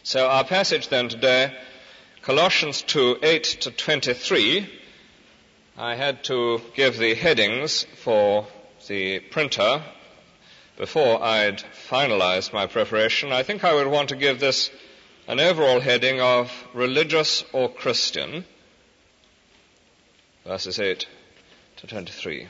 So our passage then today, Colossians 2:8-23. I had to give the headings for the printer before I'd finalized my preparation. I think I would want to give this an overall heading of religious or Christian, verses 8 to 23.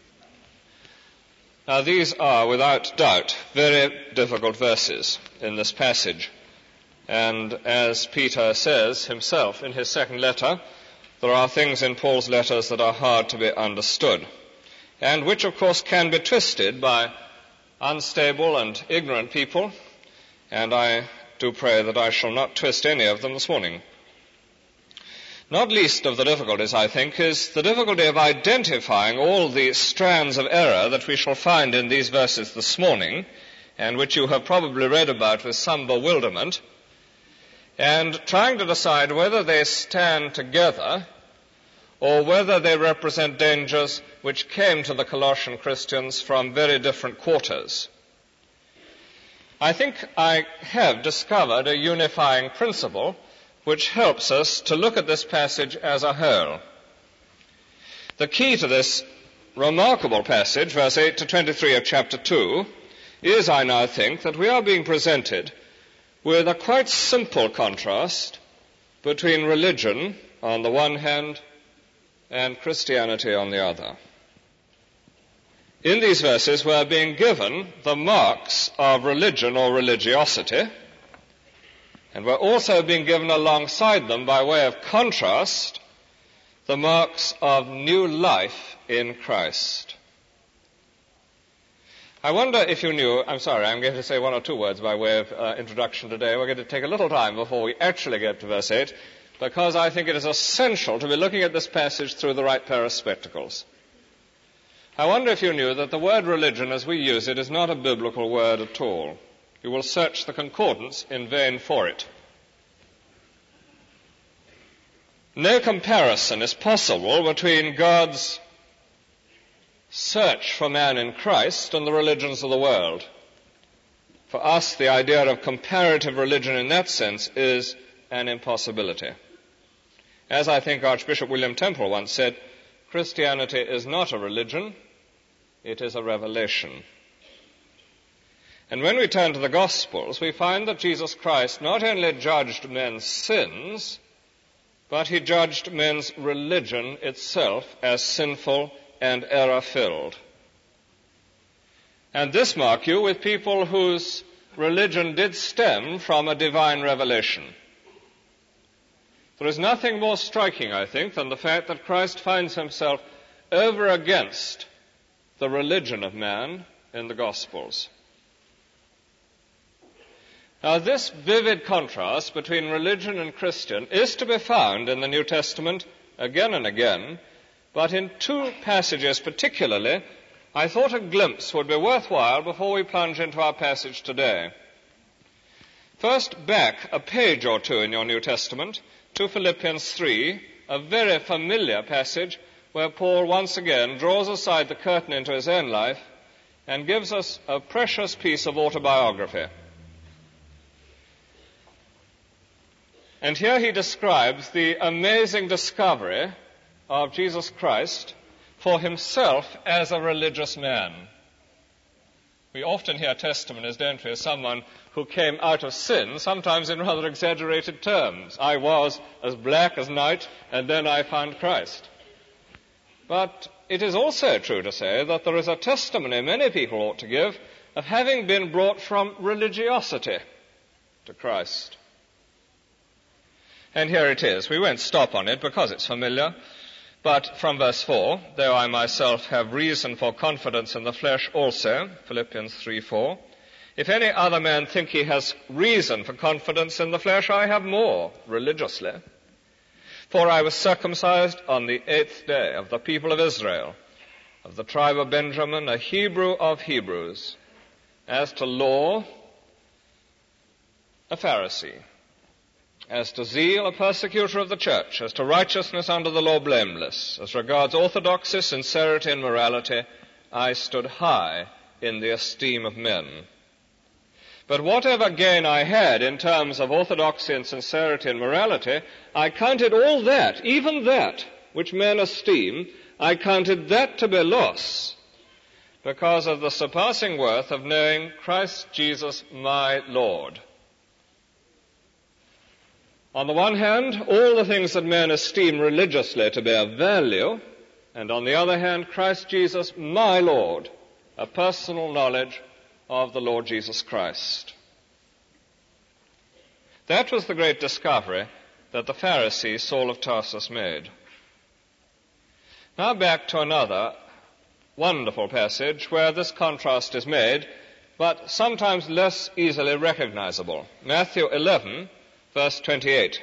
Now these are, without doubt, very difficult verses in this passage. And as Peter says himself in his second letter, there are things in Paul's letters that are hard to be understood, and which, of course, can be twisted by unstable and ignorant people, and I do pray that I shall not twist any of them this morning. Not least of the difficulties, I think, is the difficulty of identifying all the strands of error that we shall find in these verses this morning, and which you have probably read about with some bewilderment, and trying to decide whether they stand together or whether they represent dangers which came to the Colossian Christians from very different quarters. I think I have discovered a unifying principle which helps us to look at this passage as a whole. The key to this remarkable passage, verse 8 to 23 of chapter 2, is, I now think, that we are being presented with a quite simple contrast between religion on the one hand and Christianity on the other. In these verses we are being given the marks of religion or religiosity, and we're also being given alongside them, by way of contrast, the marks of new life in Christ. I wonder if you knew, I'm going to say one or two words by way of introduction today. We're going to take a little time before we actually get to verse 8, because I think it is essential to be looking at this passage through the right pair of spectacles. I wonder if you knew that the word religion as we use it is not a biblical word at all. You will search the concordance in vain for it. No comparison is possible between God's search for man in Christ and the religions of the world. For us, the idea of comparative religion in that sense is an impossibility. As I think Archbishop William Temple once said, Christianity is not a religion, it is a revelation. And when we turn to the Gospels, we find that Jesus Christ not only judged men's sins, but he judged men's religion itself as sinful and error-filled. And this, mark you, with people whose religion did stem from a divine revelation. There is nothing more striking, I think, than the fact that Christ finds himself over against the religion of man in the Gospels. Now, this vivid contrast between religion and Christian is to be found in the New Testament again and again, but in two passages particularly, I thought a glimpse would be worthwhile before we plunge into our passage today. First, back a page or two in your New Testament to Philippians 3, a very familiar passage where Paul once again draws aside the curtain into his own life and gives us a precious piece of autobiography. And here he describes the amazing discovery of Jesus Christ for himself as a religious man. We often hear testimonies, don't we, of someone who came out of sin, sometimes in rather exaggerated terms. I was as black as night, and then I found Christ. But it is also true to say that there is a testimony many people ought to give of having been brought from religiosity to Christ. And here it is. We won't stop on it because it's familiar. But from verse 4, though I myself have reason for confidence in the flesh also, Philippians 3:4, if any other man think he has reason for confidence in the flesh, I have more religiously. For I was circumcised on the 8th day of the people of Israel, of the tribe of Benjamin, a Hebrew of Hebrews. As to law, a Pharisee. As to zeal, a persecutor of the church. As to righteousness under the law, blameless. As regards orthodoxy, sincerity, and morality, I stood high in the esteem of men. But whatever gain I had in terms of orthodoxy and sincerity and morality, I counted all that, even that, which men esteem, I counted that to be loss because of the surpassing worth of knowing Christ Jesus my Lord. On the one hand, all the things that men esteem religiously to be of value, and on the other hand, Christ Jesus my Lord, a personal knowledge of the Lord Jesus Christ. That was the great discovery that the Pharisee Saul of Tarsus made. Now back to another wonderful passage where this contrast is made, but sometimes less easily recognizable. Matthew 11, verse 28.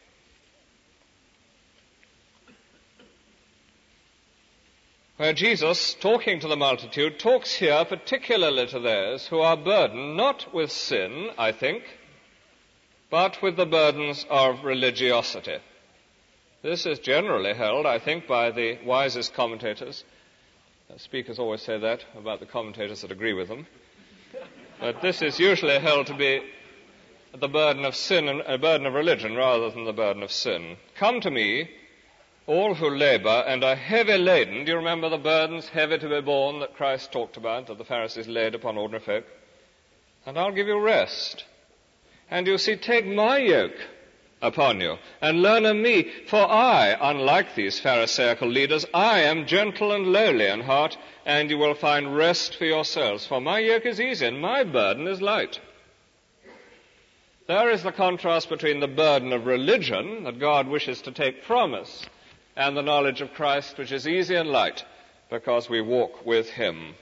Where Jesus, talking to the multitude, talks here particularly to those who are burdened not with sin, I think, but with the burdens of religiosity. This is generally held, I think, by the wisest commentators. Speakers always say that about the commentators that agree with them. But this is usually held to be the burden of sin and a burden of religion rather than the burden of sin. Come to me, all who labor and are heavy laden. Do you remember the burdens heavy to be borne that Christ talked about, that the Pharisees laid upon ordinary folk? And I'll give you rest. And you see, take my yoke upon you and learn of me, for I, unlike these Pharisaical leaders, I am gentle and lowly in heart, and you will find rest for yourselves. For my yoke is easy and my burden is light. There is the contrast between the burden of religion that God wishes to take from us and the knowledge of Christ, which is easy and light because we walk with him.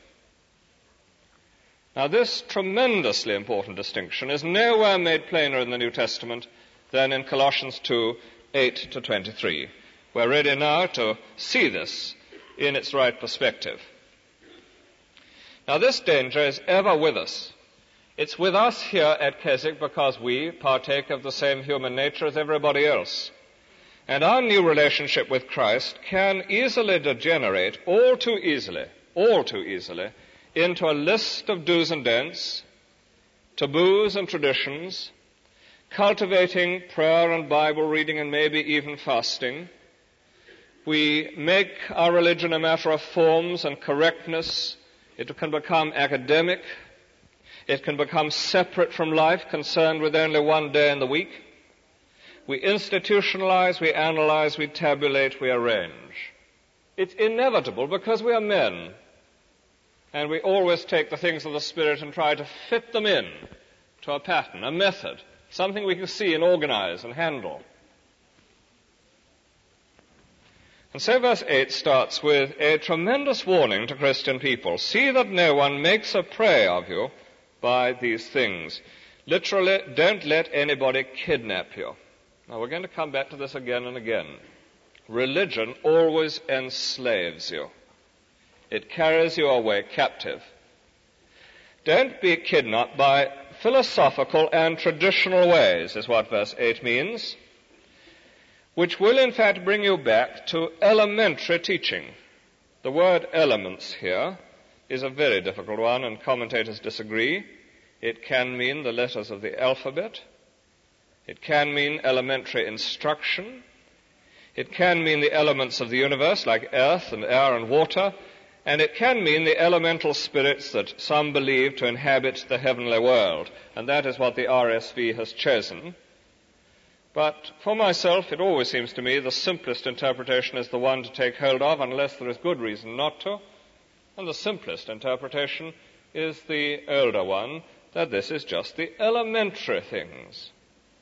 Now, this tremendously important distinction is nowhere made plainer in the New Testament than in Colossians 2, 8 to 23. We're ready now to see this in its right perspective. Now, this danger is ever with us. It's with us here at Keswick because we partake of the same human nature as everybody else. And our new relationship with Christ can easily degenerate, all too easily, into a list of do's and don'ts, taboos and traditions, cultivating prayer and Bible reading and maybe even fasting. We make our religion a matter of forms and correctness. It can become academic. It can become separate from life, concerned with only one day in the week. We institutionalize, we analyze, we tabulate, we arrange. It's inevitable because we are men. And we always take the things of the Spirit and try to fit them in to a pattern, a method, something we can see and organize and handle. And so verse 8 starts with a tremendous warning to Christian people. See that no one makes a prey of you by these things. Literally, don't let anybody kidnap you. Now, we're going to come back to this again and again. Religion always enslaves you. It carries you away captive. Don't be kidnapped by philosophical and traditional ways, is what verse 8 means, which will in fact bring you back to elementary teaching. The word elements here is a very difficult one, and commentators disagree. It can mean the letters of the alphabet. It can mean elementary instruction. It can mean the elements of the universe, like earth and air and water. And it can mean the elemental spirits that some believe to inhabit the heavenly world. And that is what the RSV has chosen. But for myself, it always seems to me the simplest interpretation is the one to take hold of, unless there is good reason not to. And the simplest interpretation is the older one, that this is just the elementary things.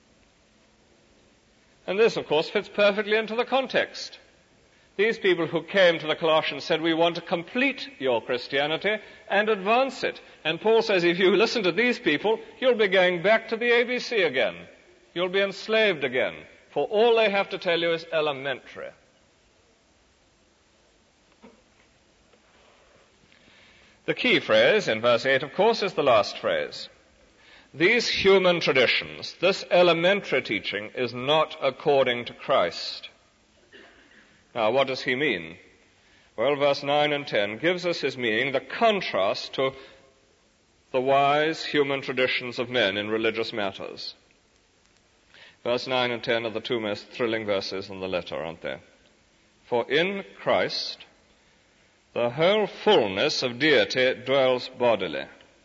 And this, of course, fits perfectly into the context. These people who came to the Colossians said, we want to complete your Christianity and advance it. And Paul says, if you listen to these people, you'll be going back to the ABC again. You'll be enslaved again. For all they have to tell you is elementary. The key phrase in verse 8, of course, is the last phrase. These human traditions, this elementary teaching, is not according to Christ. Now, what does he mean? Well, verse 9 and 10 gives us his meaning, the contrast to the wise human traditions of men in religious matters. Verse 9 and 10 are the two most thrilling verses in the letter, aren't they? For in Christ the whole fullness of deity dwells bodily.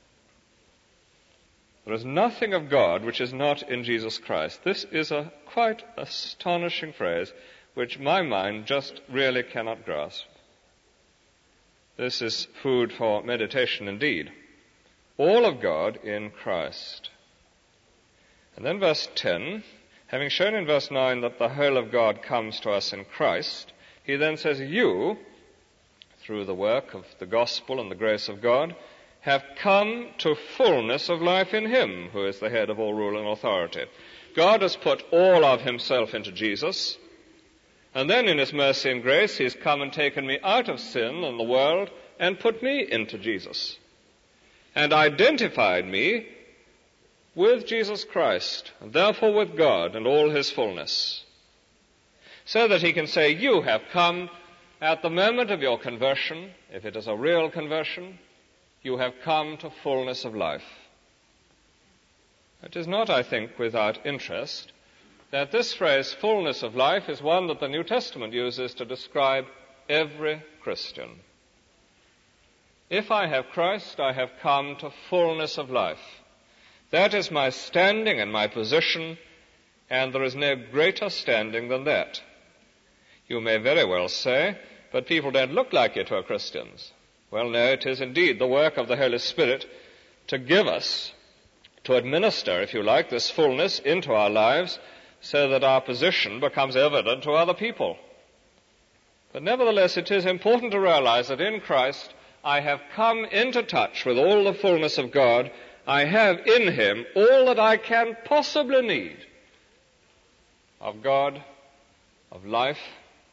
There is nothing of God which is not in Jesus Christ. This is a quite astonishing phrase which my mind just really cannot grasp. This is food for meditation indeed. All of God in Christ. And then verse 10, having shown in verse 9 that the whole of God comes to us in Christ, he then says, you, through the work of the gospel and the grace of God, have come to fullness of life in him, who is the head of all rule and authority. God has put all of himself into Jesus, and then in his mercy and grace, he's come and taken me out of sin and the world and put me into Jesus, and identified me with Jesus Christ, and therefore with God and all his fullness, so that he can say, you have come at the moment of your conversion, if it is a real conversion, you have come to fullness of life. It is not, I think, without interest that this phrase, fullness of life, is one that the New Testament uses to describe every Christian. If I have Christ, I have come to fullness of life. That is my standing and my position, and there is no greater standing than that. You may very well say, but people don't look like it who are Christians. Well, no, it is indeed the work of the Holy Spirit to give us, to administer, if you like, this fullness into our lives so that our position becomes evident to other people. But nevertheless, it is important to realize that in Christ I have come into touch with all the fullness of God. I have in him all that I can possibly need of God, of life,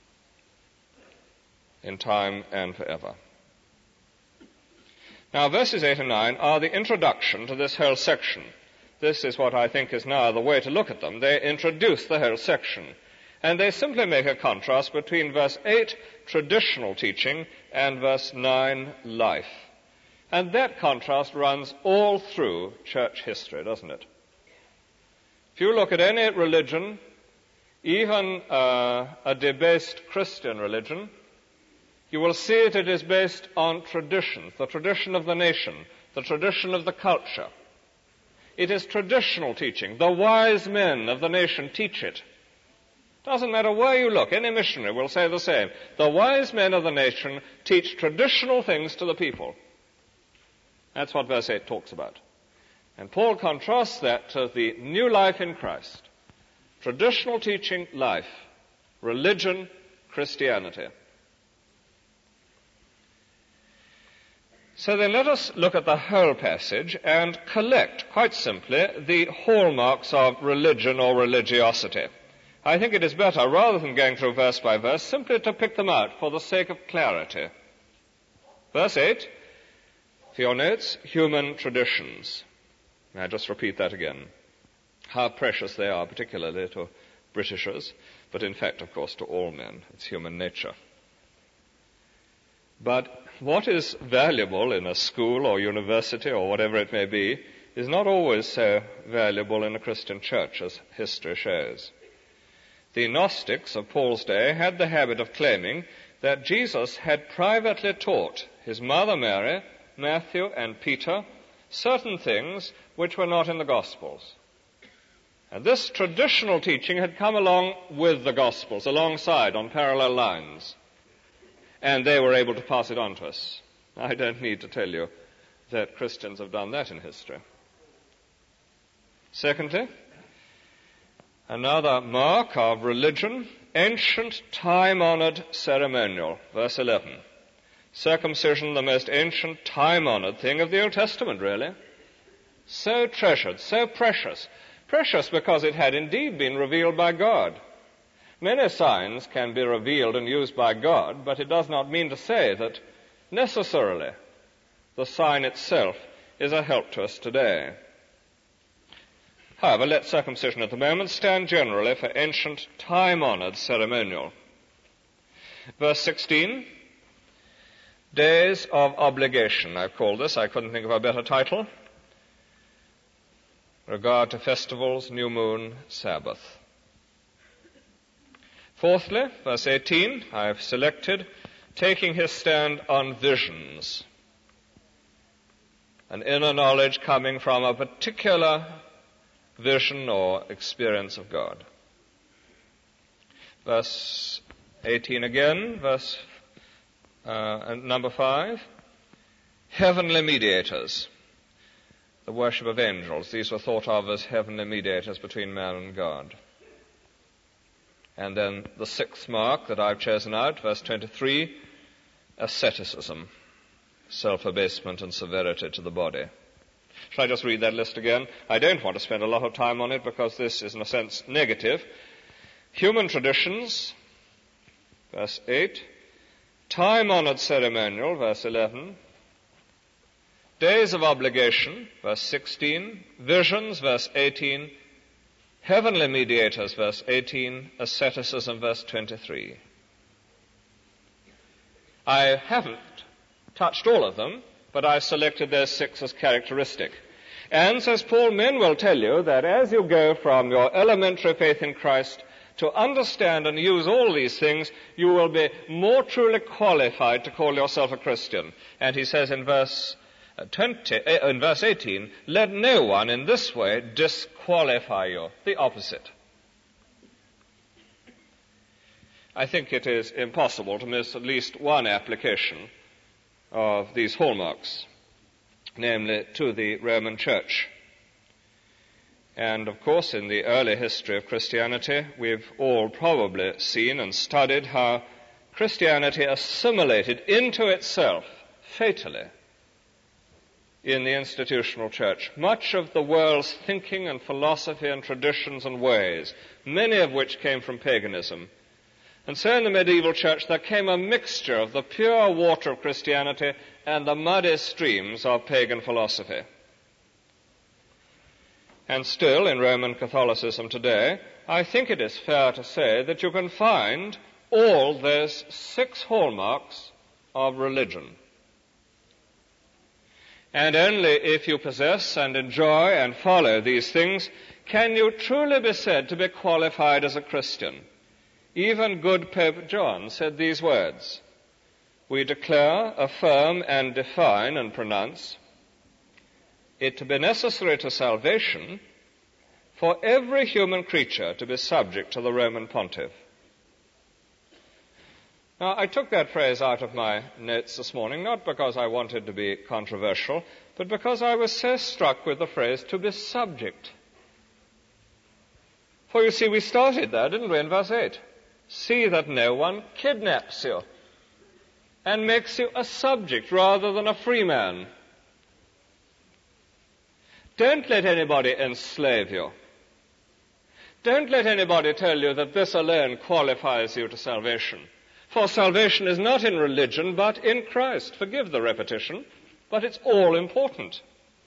in time and forever. Now, verses 8 and 9 are the introduction to this whole section. This is what I think is now the way to look at them. They introduce the whole section. And they simply make a contrast between verse 8, traditional teaching, and verse 9, life. And that contrast runs all through church history, doesn't it? If you look at any religion, even a debased Christian religion, you will see that it is based on traditions, the tradition of the nation, the tradition of the culture. It is traditional teaching. The wise men of the nation teach it. Doesn't matter where you look, any missionary will say the same. The wise men of the nation teach traditional things to the people. That's what verse 8 talks about. And Paul contrasts that to the new life in Christ. Traditional teaching, life. Religion, Christianity. So then let us look at the whole passage and collect, quite simply, the hallmarks of religion or religiosity. I think it is better, rather than going through verse by verse, simply to pick them out for the sake of clarity. Verse 8, for your notes, human traditions. May I just repeat that again? How precious they are, particularly to Britishers, but in fact, of course, to all men. It's human nature. But what is valuable in a school or university or whatever it may be is not always so valuable in a Christian church, as history shows. The Gnostics of Paul's day had the habit of claiming that Jesus had privately taught his mother Mary, Matthew, and Peter certain things which were not in the Gospels. And this traditional teaching had come along with the Gospels, alongside, on parallel lines. And they were able to pass it on to us. I don't need to tell you that Christians have done that in history. Secondly, another mark of religion, ancient, time-honored ceremonial. Verse 11. Circumcision, the most ancient, time-honored thing of the Old Testament, really. So treasured, so precious. Precious because it had indeed been revealed by God. Many signs can be revealed and used by God, but it does not mean to say that necessarily the sign itself is a help to us today. However, let circumcision at the moment stand generally for ancient, time-honored ceremonial. Verse 16, Days of obligation, I've called this. I couldn't think of a better title. Regard to festivals, new moon, Sabbath. Fourthly, verse 18, I've selected taking his stand on visions. An inner knowledge coming from a particular vision or experience of God. Verse 18 again, number 5. Heavenly mediators. The worship of angels. These were thought of as heavenly mediators between man and God. And then the 6th mark that I've chosen out, verse 23, asceticism. Self-abasement and severity to the body. Shall I just read that list again? I don't want to spend a lot of time on it because this is in a sense negative. Human traditions, verse 8. Time-honored ceremonial, verse 11. Days of obligation, verse 16. Visions, verse 18. Heavenly mediators, verse 18. Asceticism, verse 23. I haven't touched all of them, but I selected those 6 as characteristic. And, says Paul, men will tell you that as you go from your elementary faith in Christ to understand and use all these things, you will be more truly qualified to call yourself a Christian. And he says in verse 18, let no one in this way disqualify you. The opposite. I think it is impossible to miss at least one application of these hallmarks, namely to the Roman Church. And of course, in the early history of Christianity, we've all probably seen and studied how Christianity assimilated into itself, fatally, in the institutional church, much of the world's thinking and philosophy and traditions and ways, many of which came from paganism. And so in the medieval church there came a mixture of the pure water of Christianity and the muddy streams of pagan philosophy. And still, in Roman Catholicism today, I think it is fair to say that you can find all those 6 hallmarks of religion. And only if you possess and enjoy and follow these things can you truly be said to be qualified as a Christian. Even good Pope John said these words, "We declare, affirm, and define and pronounce it to be necessary to salvation for every human creature to be subject to the Roman Pontiff." Now, I took that phrase out of my notes this morning, not because I wanted to be controversial, but because I was so struck with the phrase, to be subject. For you see, we started there, didn't we, in verse 8? See that no one kidnaps you and makes you a subject rather than a free man. Don't let anybody enslave you. Don't let anybody tell you that this alone qualifies you to salvation. For salvation is not in religion, but in Christ. Forgive the repetition, but it's all important.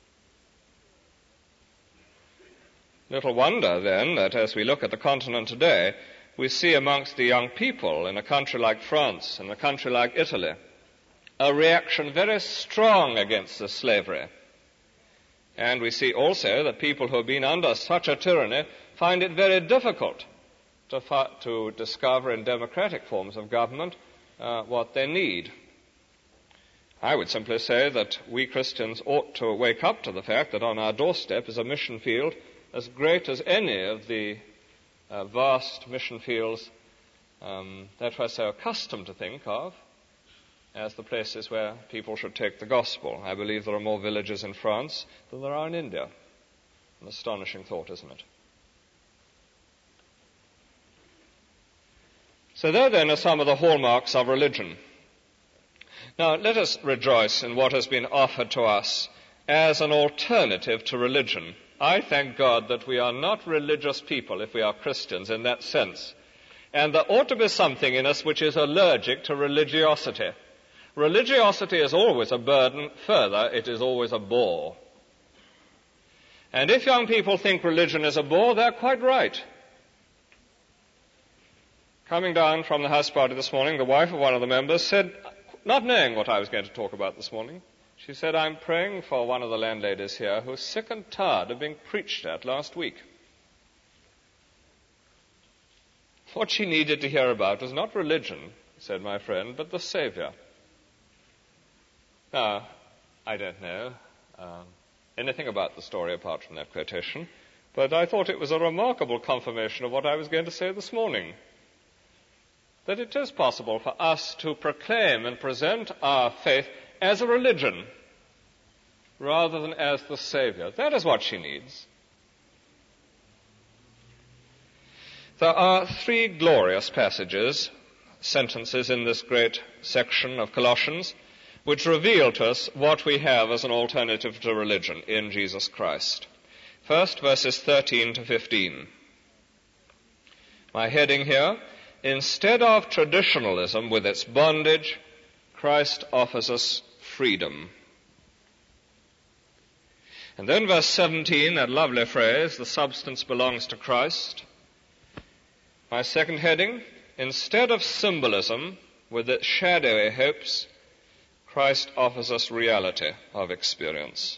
Little wonder, then, that as we look at the continent today, we see amongst the young people in a country like France, in a country like Italy, a reaction very strong against this slavery. And we see also that people who have been under such a tyranny find it very difficult to discover in democratic forms of government what they need. I would simply say that we Christians ought to wake up to the fact that on our doorstep is a mission field as great as any of the vast mission fields that we're so accustomed to think of as the places where people should take the gospel. I believe there are more villages in France than there are in India. An astonishing thought, isn't it? So there then are some of the hallmarks of religion. Now let us rejoice in what has been offered to us as an alternative to religion. I thank God that we are not religious people if we are Christians in that sense. And there ought to be something in us which is allergic to religiosity. Religiosity is always a burden. Further, it is always a bore. And if young people think religion is a bore, they're quite right. Coming down from the house party this morning, the wife of one of the members said not knowing what I was going to talk about this morning, she said, I'm praying for one of the landladies here who's sick and tired of being preached at last week. What she needed to hear about was not religion, said my friend, but the Savior. Now, I don't know anything about the story apart from that quotation, but I thought it was a remarkable confirmation of what I was going to say this morning, that it is possible for us to proclaim and present our faith as a religion rather than as the Savior. That is what she needs. There are 3 glorious passages, sentences in this great section of Colossians, which reveal to us what we have as an alternative to religion in Jesus Christ. First, verses 13 to 15. My heading here, instead of traditionalism with its bondage, Christ offers us freedom. And then verse 17, that lovely phrase, the substance belongs to Christ. My second heading, instead of symbolism with its shadowy hopes, Christ offers us reality of experience.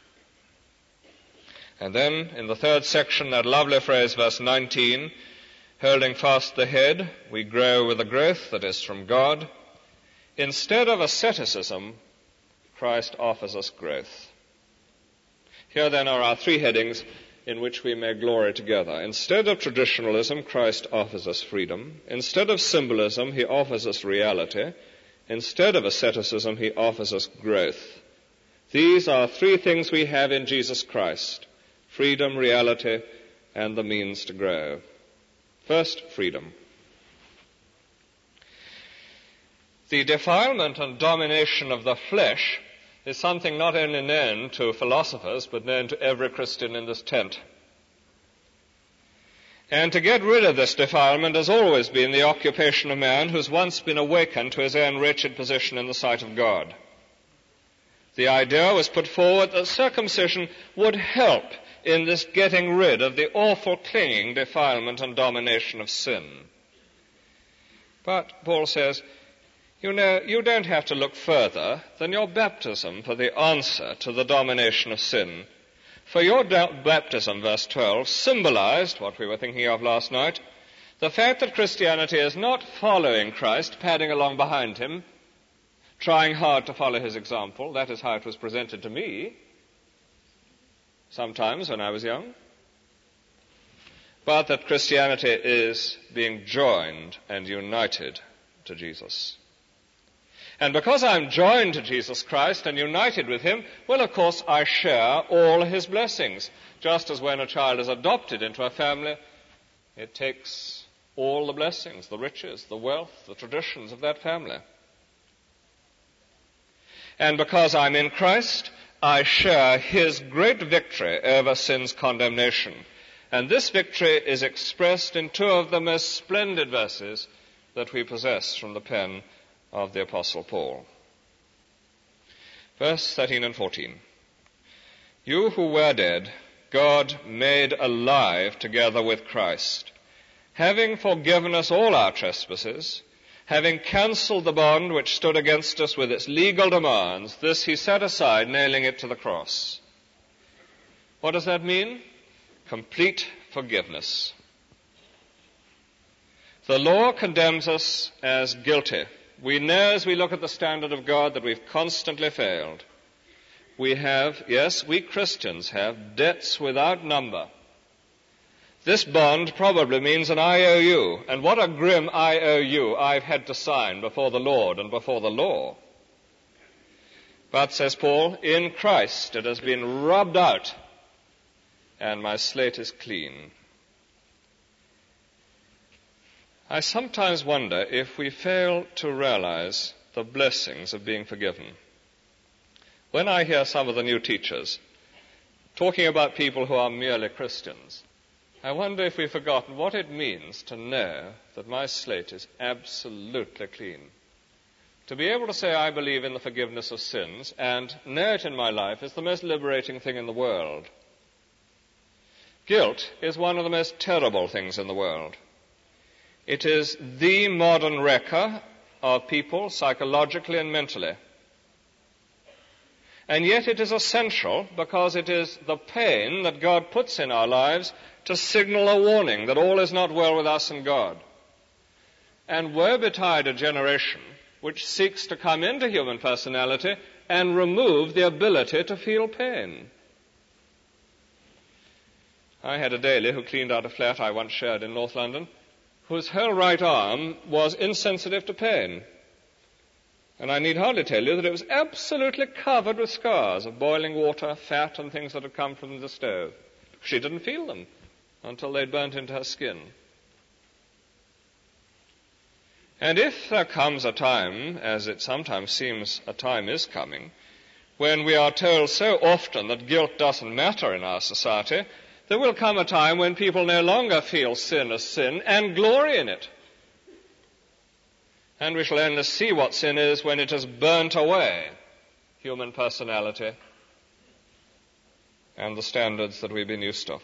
And then, in the third section, that lovely phrase, verse 19, holding fast the head, we grow with the growth that is from God. Instead of asceticism, Christ offers us growth. Here then are our 3 headings in which we may glory together. Instead of traditionalism, Christ offers us freedom. Instead of symbolism, he offers us reality. Instead of asceticism, he offers us growth. These are 3 things we have in Jesus Christ: freedom, reality, and the means to grow. First, freedom. The defilement and domination of the flesh is something not only known to philosophers, but known to every Christian in this tent. And to get rid of this defilement has always been the occupation of man who's once been awakened to his own wretched position in the sight of God. The idea was put forward that circumcision would help in this getting rid of the awful clinging defilement and domination of sin. But Paul says, you know, you don't have to look further than your baptism for the answer to the domination of sin. For your baptism, verse 12, symbolized what we were thinking of last night, the fact that Christianity is not following Christ, padding along behind him, trying hard to follow his example. That is how it was presented to me sometimes when I was young. But that Christianity is being joined and united to Jesus. And because I'm joined to Jesus Christ and united with him, well, of course, I share all his blessings. Just as when a child is adopted into a family, it takes all the blessings, the riches, the wealth, the traditions of that family. And because I'm in Christ, I share his great victory over sin's condemnation. And this victory is expressed in 2 of the most splendid verses that we possess from the pen of the Apostle Paul. Verse 13 and 14. You who were dead, God made alive together with Christ, having forgiven us all our trespasses, having cancelled the bond which stood against us with its legal demands. This he set aside, nailing it to the cross. What does that mean? Complete forgiveness. The law condemns us as guilty. We know as we look at the standard of God that we've constantly failed. We have, yes, we Christians have debts without number. This bond probably means an IOU, and what a grim IOU I've had to sign before the Lord and before the law. But, says Paul, in Christ it has been rubbed out, and my slate is clean. I sometimes wonder if we fail to realize the blessings of being forgiven. When I hear some of the new teachers talking about people who are merely Christians, I wonder if we've forgotten what it means to know that my slate is absolutely clean. To be able to say I believe in the forgiveness of sins and know it in my life is the most liberating thing in the world. Guilt is one of the most terrible things in the world. It is the modern wrecker of people psychologically and mentally. And yet it is essential because it is the pain that God puts in our lives to signal a warning that all is not well with us and God. And woe betide a generation which seeks to come into human personality and remove the ability to feel pain. I had a daily who cleaned out a flat I once shared in North London, whose whole right arm was insensitive to pain. And I need hardly tell you that it was absolutely covered with scars of boiling water, fat, and things that had come from the stove. She didn't feel them until they'd burnt into her skin. And if there comes a time, as it sometimes seems a time is coming, when we are told so often that guilt doesn't matter in our society, there will come a time when people no longer feel sin as sin and glory in it. And we shall only see what sin is when it has burnt away human personality and the standards that we've been used to.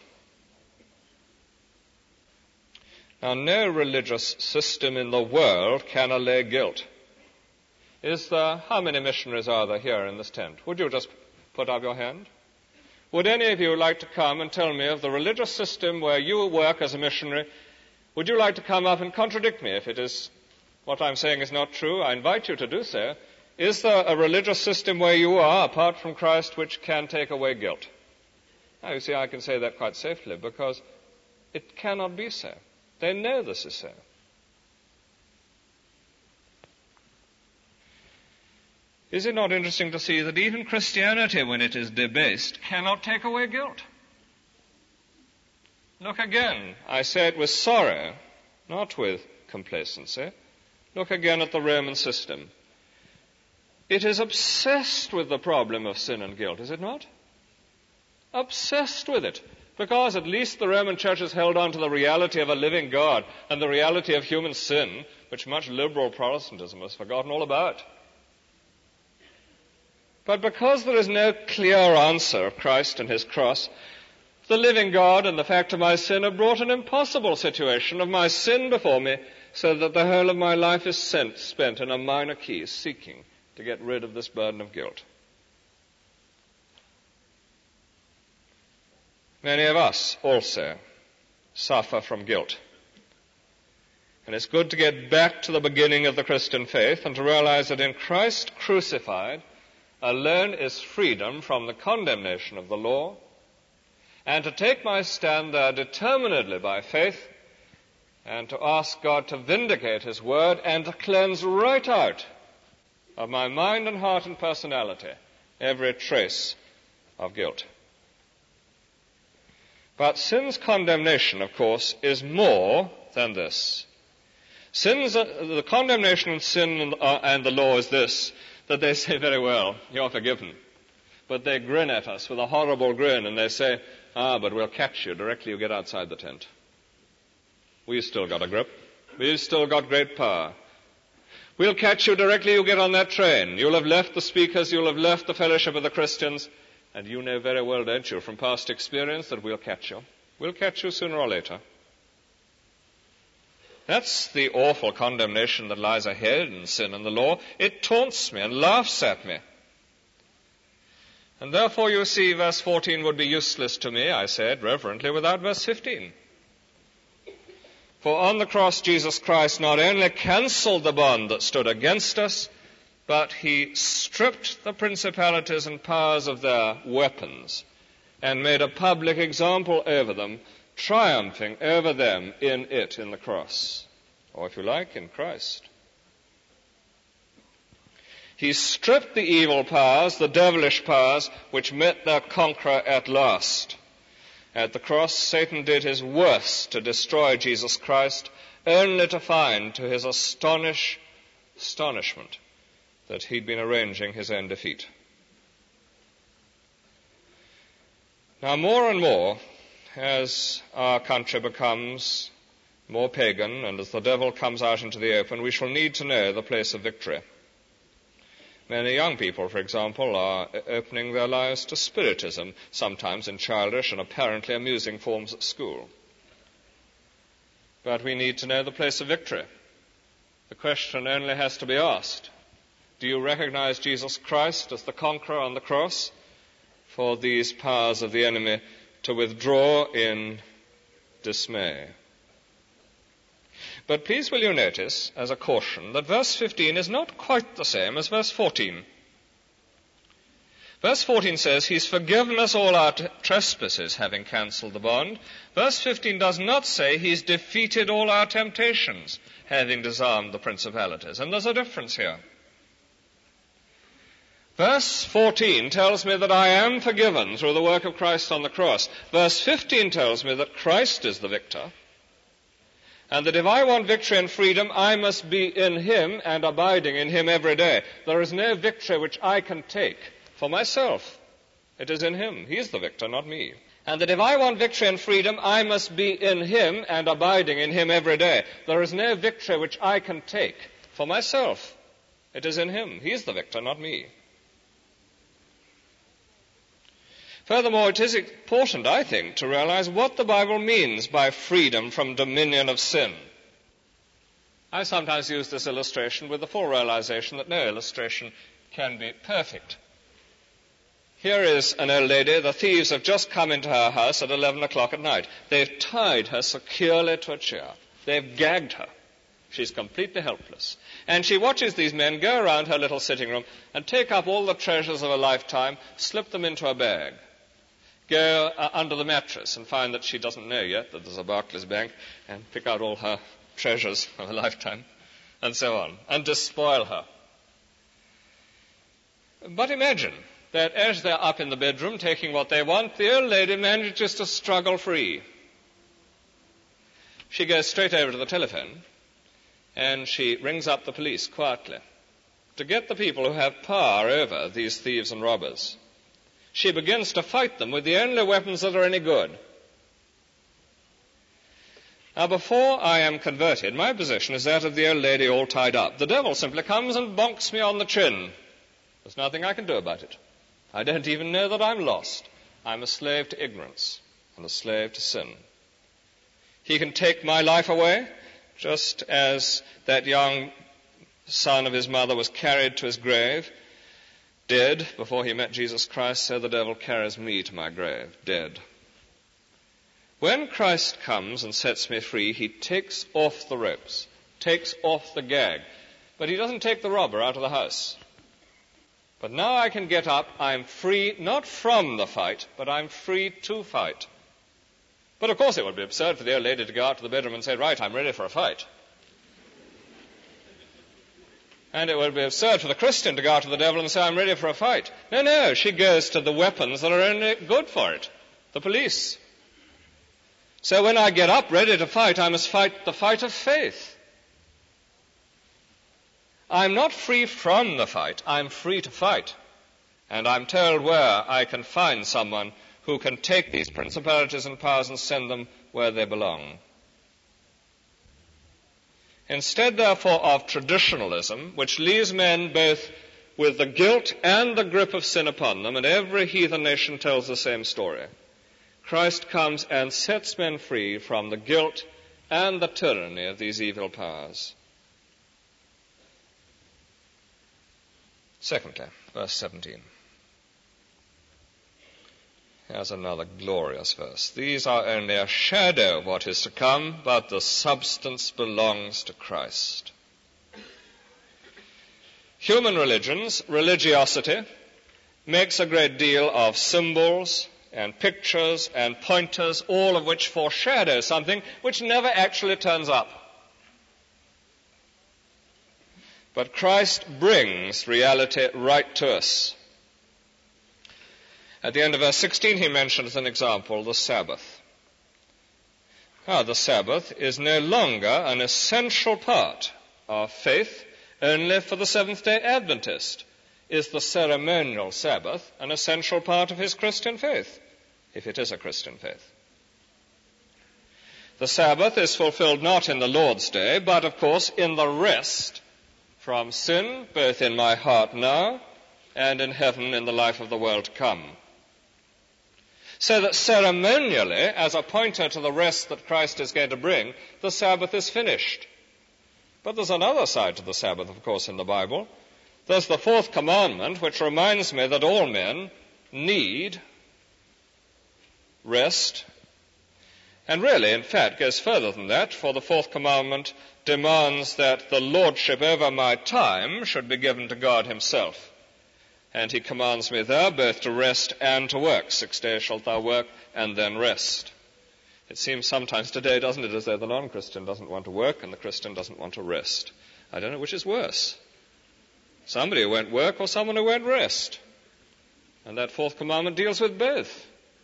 Now, no religious system in the world can allay guilt. How many missionaries are there here in this tent? Would you just put up your hand? Would any of you like to come and tell me of the religious system where you work as a missionary? Would you like to come up and contradict me if it is what I'm saying is not true? I invite you to do so. Is there a religious system where you are, apart from Christ, which can take away guilt? Now, you see, I can say that quite safely because it cannot be so. They know this is so. Is it not interesting to see that even Christianity, when it is debased, cannot take away guilt? Look again. I say it with sorrow, not with complacency. Look again at the Roman system. It is obsessed with the problem of sin and guilt, is it not? Obsessed with it. Because at least the Roman Church has held on to the reality of a living God and the reality of human sin, which much liberal Protestantism has forgotten all about. But because there is no clear answer of Christ and his cross, the living God and the fact of my sin have brought an impossible situation of my sin before me, so that the whole of my life is spent in a minor key, seeking to get rid of this burden of guilt. Many of us also suffer from guilt. And it's good to get back to the beginning of the Christian faith and to realize that in Christ crucified alone is freedom from the condemnation of the law, and to take my stand there determinedly by faith, and to ask God to vindicate his word and to cleanse right out of my mind and heart and personality every trace of guilt. But sin's condemnation, of course, is more than this. The condemnation of sin and the law is this, that they say, very well, you're forgiven. But they grin at us with a horrible grin, and they say, but we'll catch you directly you get outside the tent. We've still got a grip. We've still got great power. We'll catch you directly you get on that train. You'll have left the speakers, you'll have left the fellowship of the Christians, and you know very well, don't you, from past experience, that we'll catch you. We'll catch you sooner or later. That's the awful condemnation that lies ahead in sin and the law. It taunts me and laughs at me. And therefore, you see, verse 14 would be useless to me, I said reverently, without verse 15. For on the cross, Jesus Christ not only cancelled the bond that stood against us, but he stripped the principalities and powers of their weapons and made a public example over them, triumphing over them in the cross, or if you like, in Christ. He stripped the evil powers, the devilish powers, which met their conqueror at last. At the cross, Satan did his worst to destroy Jesus Christ, only to find, to his astonishment, that he'd been arranging his own defeat. Now, more and more, as our country becomes more pagan and as the devil comes out into the open, we shall need to know the place of victory. Many young people, for example, are opening their lives to Spiritism, sometimes in childish and apparently amusing forms at school. But we need to know the place of victory. The question only has to be asked: do you recognize Jesus Christ as the conqueror on the cross for these powers of the enemy to withdraw in dismay? But please will you notice, as a caution, that verse 15 is not quite the same as verse 14. Verse 14 says, he's forgiven us all our trespasses, having cancelled the bond. Verse 15 does not say he's defeated all our temptations, having disarmed the principalities. And there's a difference here. Verse 14 tells me that I am forgiven through the work of Christ on the cross. Verse 15 tells me that Christ is the victor, and that if I want victory and freedom, I must be in him and abiding in him every day. There is no victory which I can take for myself. It is in him. He is the victor, not me. And that if I want victory and freedom, I must be in him and abiding in him every day. There is no victory which I can take for myself. It is in him. He is the victor, not me. Furthermore, it is important, I think, to realize what the Bible means by freedom from dominion of sin. I sometimes use this illustration with the full realization that no illustration can be perfect. Here is an old lady. The thieves have just come into her house at 11 o'clock at night. They've tied her securely to a chair. They've gagged her. She's completely helpless. And she watches these men go around her little sitting room and take up all the treasures of a lifetime, slip them into a bag, go under the mattress and find that she doesn't know yet that there's a Barclays Bank, and pick out all her treasures of a lifetime, and so on, and despoil her. But imagine that as they're up in the bedroom taking what they want, the old lady manages to struggle free. She goes straight over to the telephone, and she rings up the police quietly to get the people who have power over these thieves and robbers. She begins to fight them with the only weapons that are any good. Now, before I am converted, my position is that of the old lady all tied up. The devil simply comes and bonks me on the chin. There's nothing I can do about it. I don't even know that I'm lost. I'm a slave to ignorance and a slave to sin. He can take my life away, just as that young son of his mother was carried to his grave, dead before he met Jesus Christ, so the devil carries me to my grave, dead. When Christ comes and sets me free, he takes off the ropes, takes off the gag, but he doesn't take the robber out of the house. But now I can get up. I'm free, not from the fight, but I'm free to fight. But of course it would be absurd for the old lady to go out to the bedroom and say, right, I'm ready for a fight. And it would be absurd for the Christian to go out to the devil and say, I'm ready for a fight. No, she goes to the weapons that are only good for it, the police. So when I get up ready to fight, I must fight the fight of faith. I'm not free from the fight, I'm free to fight. And I'm told where I can find someone who can take these principalities and powers and send them where they belong. Instead, therefore, of traditionalism, which leaves men both with the guilt and the grip of sin upon them, and every heathen nation tells the same story, Christ comes and sets men free from the guilt and the tyranny of these evil powers. Secondly, verse 17. Here's another glorious verse. These are only a shadow of what is to come, but the substance belongs to Christ. Human religiosity, makes a great deal of symbols and pictures and pointers, all of which foreshadow something which never actually turns up. But Christ brings reality right to us. At the end of verse 16, he mentions an example, the Sabbath. The Sabbath is no longer an essential part of faith only for the Seventh-day Adventist. Is the ceremonial Sabbath an essential part of his Christian faith, if it is a Christian faith? The Sabbath is fulfilled not in the Lord's Day, but, of course, in the rest from sin, both in my heart now and in heaven in the life of the world to come. So that ceremonially, as a pointer to the rest that Christ is going to bring, the Sabbath is finished. But there's another side to the Sabbath, of course, in the Bible. There's the fourth commandment, which reminds me that all men need rest. And really, in fact, goes further than that, for the fourth commandment demands that the lordship over my time should be given to God himself. And he commands me there both to rest and to work. 6 days shalt thou work and then rest. It seems sometimes today, doesn't it, as though the non-Christian doesn't want to work and the Christian doesn't want to rest. I don't know which is worse. Somebody who won't work or someone who won't rest. And that fourth commandment deals with both.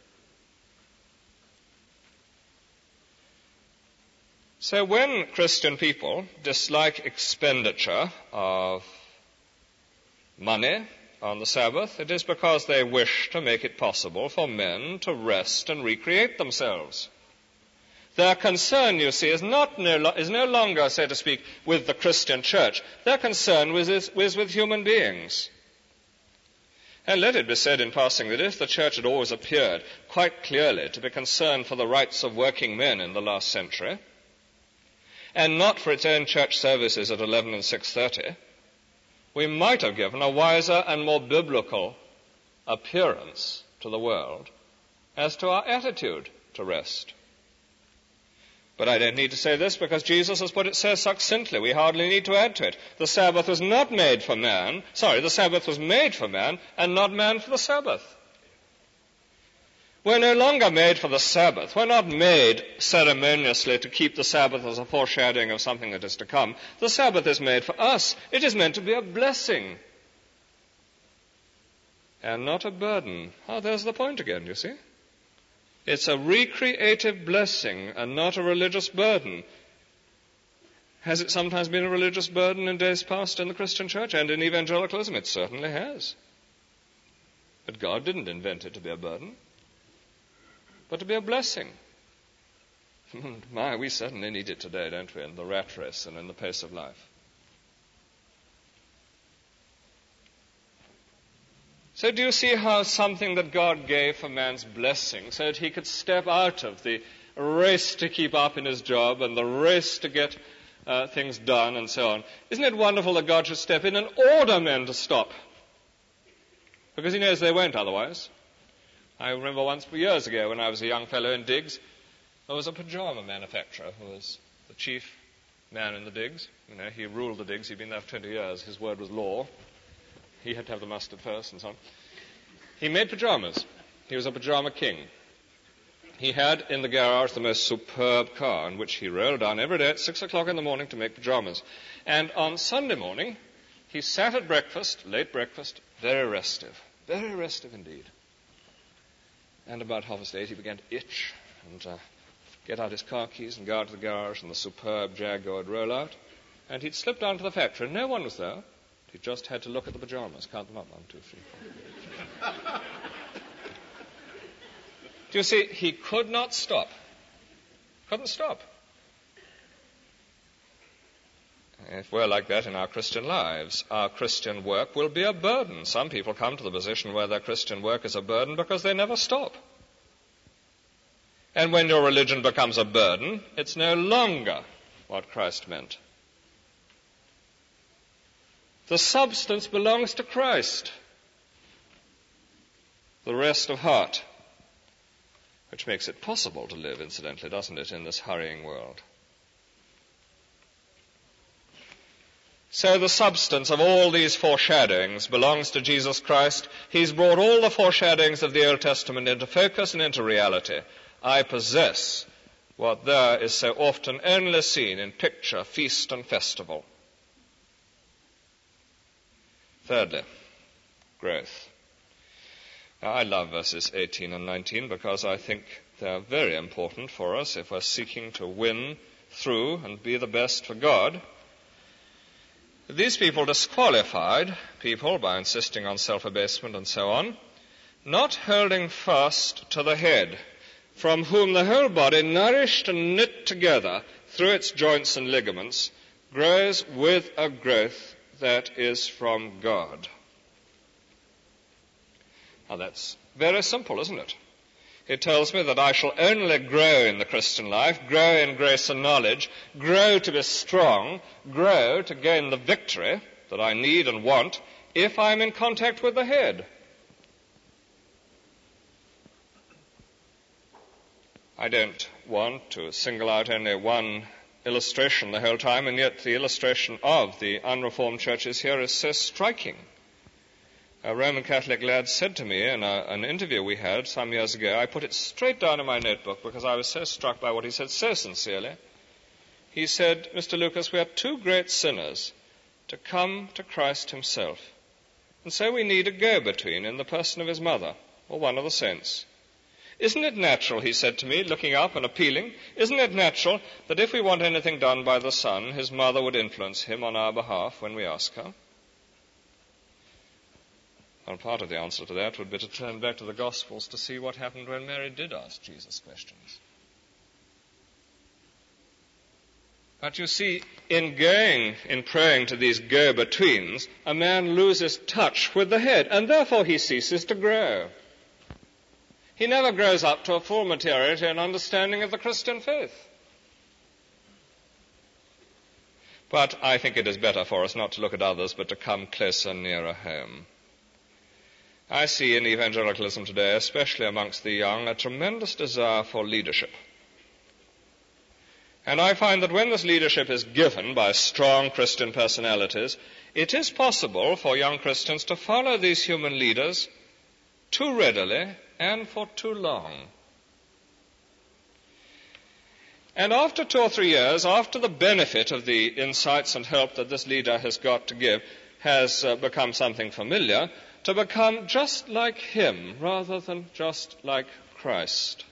So when Christian people dislike expenditure of money on the Sabbath, it is because they wish to make it possible for men to rest and recreate themselves. Their concern, you see, is no longer, so to speak, with the Christian church. Their concern is with human beings. And let it be said in passing that if the church had always appeared quite clearly to be concerned for the rights of working men in the last century, and not for its own church services at 11 and 6:30, we might have given a wiser and more biblical appearance to the world as to our attitude to rest. But I don't need to say this because Jesus has put it so succinctly, we hardly need to add to it. The Sabbath was not made for man. The Sabbath was made for man and not man for the Sabbath. We're no longer made for the Sabbath. We're not made ceremoniously to keep the Sabbath as a foreshadowing of something that is to come. The Sabbath is made for us. It is meant to be a blessing and not a burden. There's the point again, you see. It's a recreative blessing and not a religious burden. Has it sometimes been a religious burden in days past in the Christian church and in evangelicalism? It certainly has. But God didn't invent it to be a burden, but to be a blessing. We certainly need it today, don't we, in the rat race and in the pace of life. So do you see how something that God gave for man's blessing, so that he could step out of the race to keep up in his job and the race to get things done and so on, isn't it wonderful that God should step in and order men to stop? Because he knows they won't otherwise. I remember once years ago when I was a young fellow in digs, there was a pajama manufacturer who was the chief man in the digs. He ruled the digs. He'd been there for 20 years. His word was law. He had to have the mustard first and so on. He made pajamas. He was a pajama king. He had in the garage the most superb car in which he rolled down every day at 6 o'clock in the morning to make pajamas. And on Sunday morning, he sat at breakfast, late breakfast, very restive indeed. And about 8:30 he began to itch and get out his car keys and go out to the garage, and the superb Jaguar would roll out. And he'd slip down to the factory, and no one was there. He just had to look at the pajamas, count them up, 1, 2, 3, 4. Do you see, he could not stop. Couldn't stop. If we're like that in our Christian lives, our Christian work will be a burden. Some people come to the position where their Christian work is a burden because they never stop. And when your religion becomes a burden, it's no longer what Christ meant. The substance belongs to Christ. The rest of heart, which makes it possible to live, incidentally, doesn't it, in this hurrying world. So the substance of all these foreshadowings belongs to Jesus Christ. He's brought all the foreshadowings of the Old Testament into focus and into reality. I possess what there is so often only seen in picture, feast, and festival. Thirdly, growth. Now, I love verses 18 and 19 because I think they're very important for us if we're seeking to win through and be the best for God. These people disqualified people by insisting on self-abasement and so on, not holding fast to the head, from whom the whole body, nourished and knit together through its joints and ligaments, grows with a growth that is from God. Now that's very simple, isn't it? It tells me that I shall only grow in the Christian life, grow in grace and knowledge, grow to be strong, grow to gain the victory that I need and want if I'm in contact with the head. I don't want to single out only one illustration the whole time, and yet the illustration of the unreformed churches here is so striking. A Roman Catholic lad said to me in an interview we had some years ago, I put it straight down in my notebook because I was so struck by what he said so sincerely. He said, Mr. Lucas, we are too great sinners to come to Christ himself. And so we need a go-between in the person of his mother, or one of the saints. Isn't it natural, he said to me, looking up and appealing, isn't it natural that if we want anything done by the Son, his mother would influence him on our behalf when we ask her? Well, part of the answer to that would be to turn back to the Gospels to see what happened when Mary did ask Jesus questions. But you see, in praying to these go-betweens, a man loses touch with the head, and therefore he ceases to grow. He never grows up to a full maturity and understanding of the Christian faith. But I think it is better for us not to look at others, but to come closer, nearer home. I see in evangelicalism today, especially amongst the young, a tremendous desire for leadership. And I find that when this leadership is given by strong Christian personalities, it is possible for young Christians to follow these human leaders too readily and for too long. And after 2 or 3 years, after the benefit of the insights and help that this leader has got to give has become something familiar, to become just like him rather than just like Christ.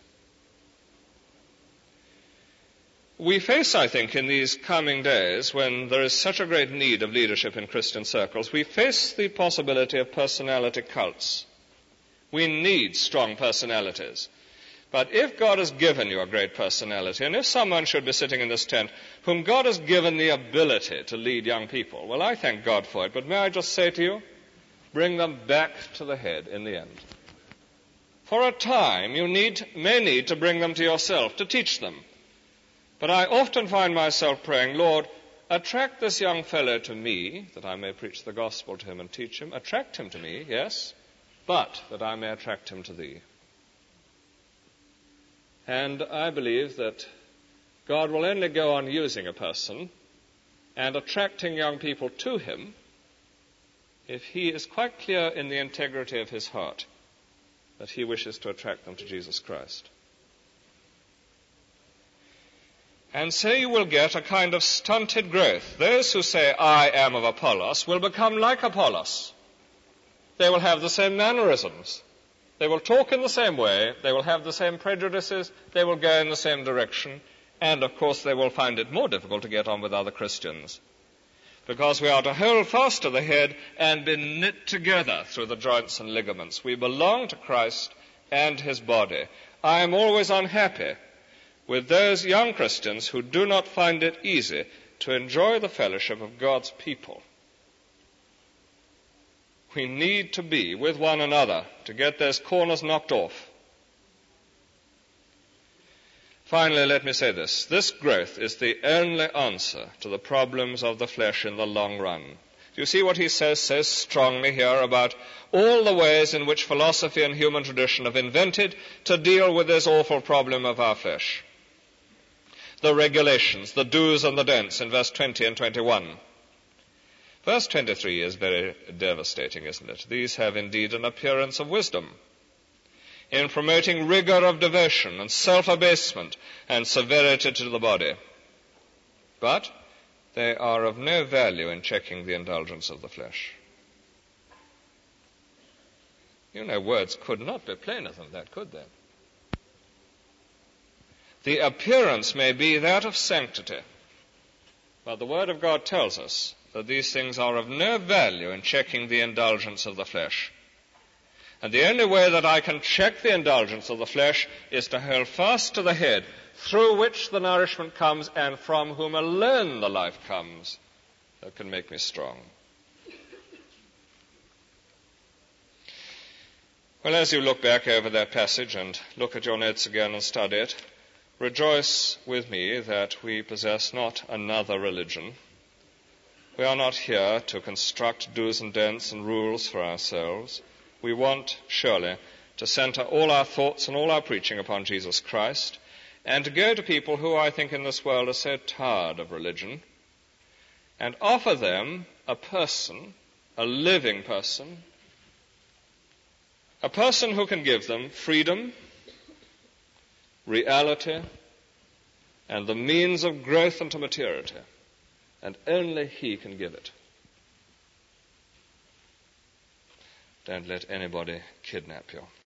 We face, I think, in these coming days, when there is such a great need of leadership in Christian circles, we face the possibility of personality cults. We need strong personalities. But if God has given you a great personality, and if someone should be sitting in this tent whom God has given the ability to lead young people, well, I thank God for it. But may I just say to you, bring them back to the head in the end. For a time, you may need to bring them to yourself, to teach them. But I often find myself praying, Lord, attract this young fellow to me, that I may preach the gospel to him and teach him. Attract him to me, yes, but that I may attract him to thee. And I believe that God will only go on using a person and attracting young people to him if he is quite clear in the integrity of his heart that he wishes to attract them to Jesus Christ. And so you will get a kind of stunted growth. Those who say, I am of Apollos, will become like Apollos. They will have the same mannerisms. They will talk in the same way. They will have the same prejudices. They will go in the same direction. And, of course, they will find it more difficult to get on with other Christians. Because we are to hold fast to the head and be knit together through the joints and ligaments. We belong to Christ and his body. I am always unhappy with those young Christians who do not find it easy to enjoy the fellowship of God's people. We need to be with one another to get those corners knocked off. Finally, let me say this. This growth is the only answer to the problems of the flesh in the long run. Do you see what he says so strongly here about all the ways in which philosophy and human tradition have invented to deal with this awful problem of our flesh? The regulations, the do's and the don'ts in verse 20 and 21. Verse 23 is very devastating, isn't it? These have indeed an appearance of wisdom in promoting rigor of devotion and self-abasement and severity to the body. But they are of no value in checking the indulgence of the flesh. You know, words could not be plainer than that, could they? The appearance may be that of sanctity, but the Word of God tells us that these things are of no value in checking the indulgence of the flesh. And the only way that I can check the indulgence of the flesh is to hold fast to the head, through which the nourishment comes and from whom alone the life comes that can make me strong. Well, as you look back over that passage and look at your notes again and study it, rejoice with me that we possess not another religion. We are not here to construct do's and don'ts and rules for ourselves. We want, surely, to center all our thoughts and all our preaching upon Jesus Christ, and to go to people who, I think, in this world are so tired of religion, and offer them a person, a living person, a person who can give them freedom, reality, and the means of growth into maturity. And only He can give it. Don't let anybody kidnap you.